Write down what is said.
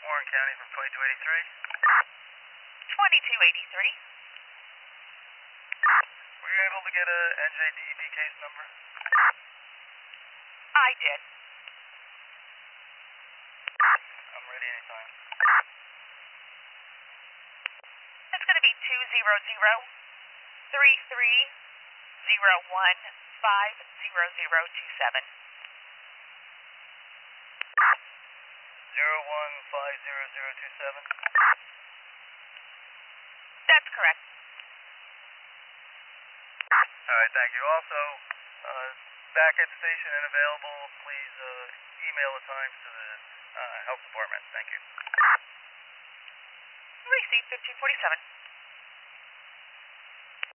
Warren County from 2283. 2283. Were you able to get a NJDEP case number? I did. I'm ready anytime. It's going to be 200-3301-50027. 01-50027. That's correct. All right, thank you. Also, back at station and available, please email the times to the health department. Thank you. Received 1547.